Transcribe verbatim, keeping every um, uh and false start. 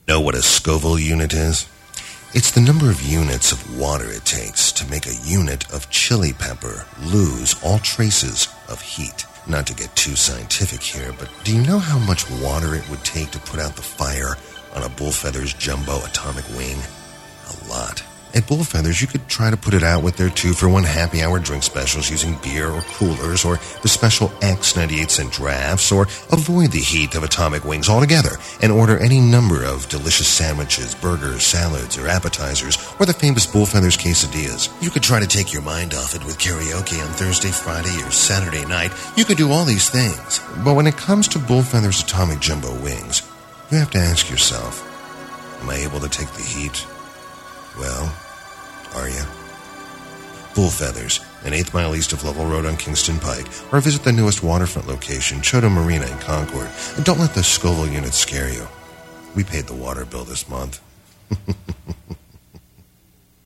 Know what a Scoville unit is? It's the number of units of water it takes to make a unit of chili pepper lose all traces of heat. Not to get too scientific here, but do you know how much water it would take to put out the fire on a Bullfeathers jumbo atomic wing? A lot. At Bullfeathers, you could try to put it out with their two-for-one happy hour drink specials using beer or coolers or the special X ninety-eight cent drafts, or avoid the heat of atomic wings altogether and order any number of delicious sandwiches, burgers, salads, or appetizers, or the famous Bullfeathers quesadillas. You could try to take your mind off it with karaoke on Thursday, Friday, or Saturday night. You could do all these things. But when it comes to Bullfeathers atomic jumbo wings, you have to ask yourself, am I able to take the heat? Well, are you? Bullfeathers, an eighth mile east of Lovell Road on Kingston Pike, or visit the newest waterfront location, Choto Marina in Concord. And don't let the Scoville unit scare you. We paid the water bill this month.